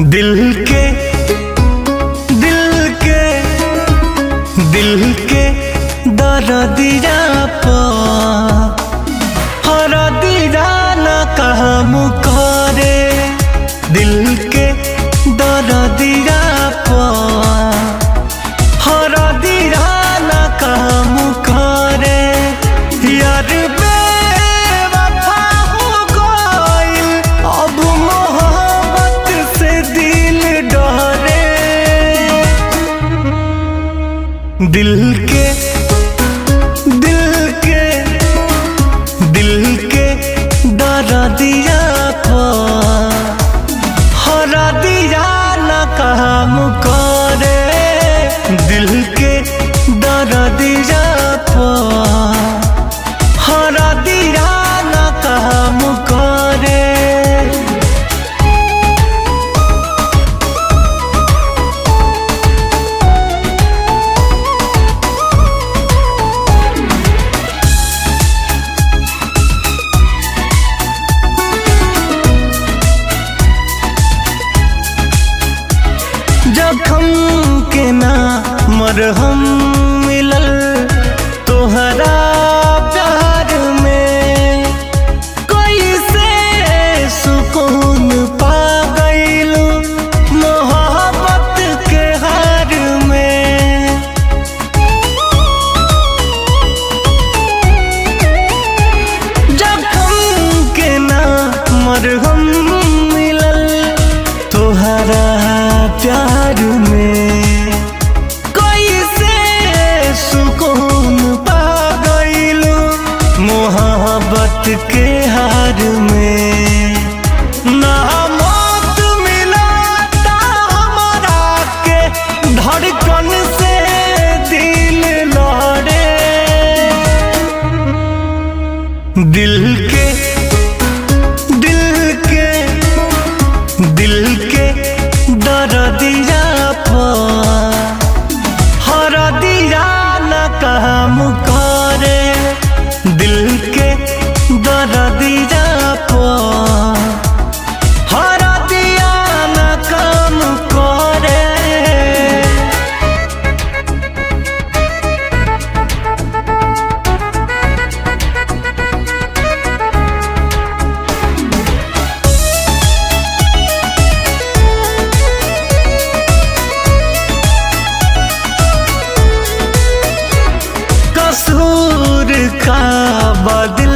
दिल के दर्दिया हरदिया न काम करे। दिल के दर्दिया हरदिया न काम करे। यार बेवफा हो गइल अब मोहब्बत से दिल डरे। दिल के दर्दिया हरदिया न काम करे। दिल के दर्दिया हरदिया न काम करे। जखम के ना मरहम मिलल तोहरा प्यार में। कैसे सुकून पा गइलू मोहब्बत के हार में। जखम के ना मरहम मिलल तोहरा प्यार में। कैसे सुकून पा गइलू मोहब्बत के हार में। ना मौत मिलता हमारा के धड़कन से दिल लड़े। दिल के दर्दिया हरदिया न काम करे। दिल के दर्दिया हरदिया न काम करे। कसूर का बदिल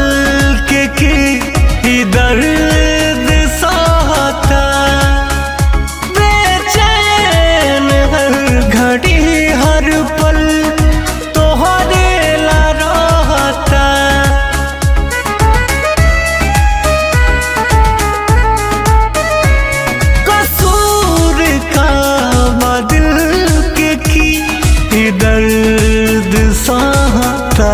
के दर्द सहता। बेचैन हर घड़ी हर पल तोहरे ला रहता। कसूर का बदिल के दर्द सहता।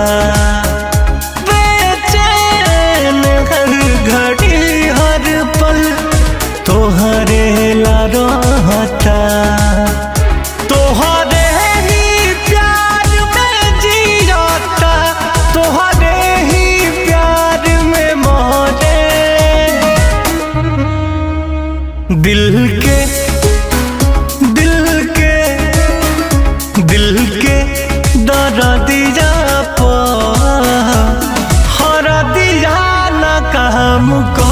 बेचैन हर घड़ी हर पल तोहरे ला रहता। तोहरे ही प्यार में जियता तोहरे ही प्यार में मरे। दिल के दर्दिया हरदिया न काम करे।